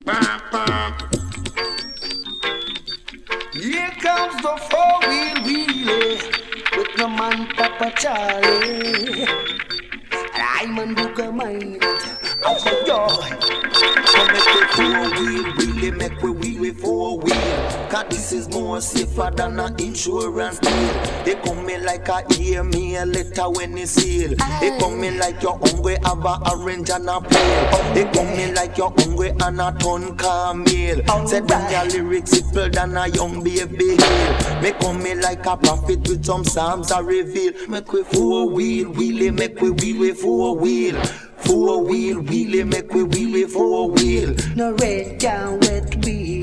Here comes the four-wheel wheelie with the man Papa Charlie. And I'm a Duke mind. I'm so joy. Come make we four-wheel wheelie, make we wheel with four-wheel. Cause this is more safer than an insurance deal. They come in like a email letter when it's sealed. They come in like you're hungry, have a orange and a pale. They come in like you're hungry and a ton camel. Say down your lyrics simple than a young baby hill. Make come in like a prophet with some psalms I reveal. Make we four-wheel wheelie, make we wheel with four-wheel. Four-wheel wheelie, make we wheel with four-wheel. No red down wet wheel.